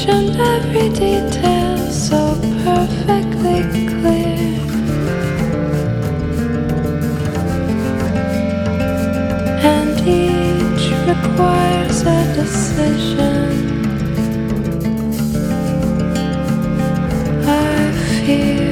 each and every detail so perfectly clear. And each requires a decision. I fear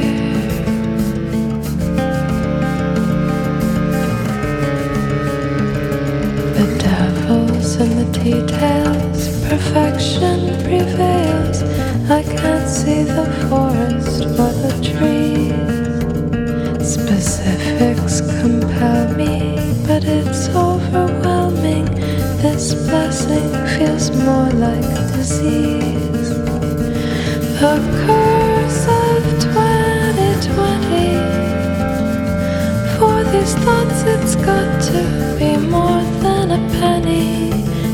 the devil's in the details. Perfection prevails. I can't see the forest or the trees. Specifics compel me, but it's overwhelming. This blessing feels more like disease. The curse of 2020. For these thoughts it's got to be more than a penny.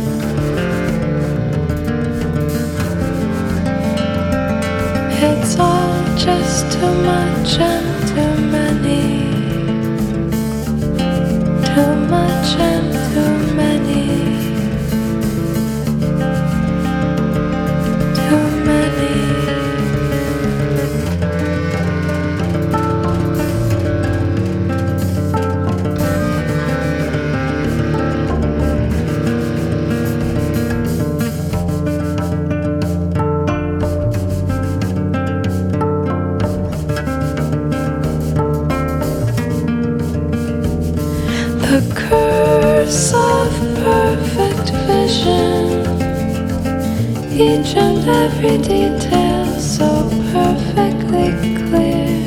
It's all just too much and too many. Too much and too many. Too many. The curse of perfect vision. Each and every detail so perfectly clear.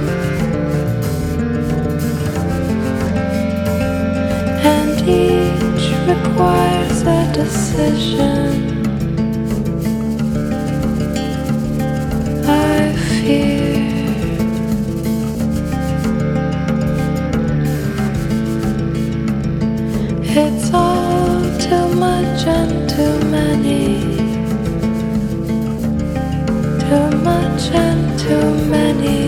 And each requires a decision. I fear it's all too much and too many. Too much and too many.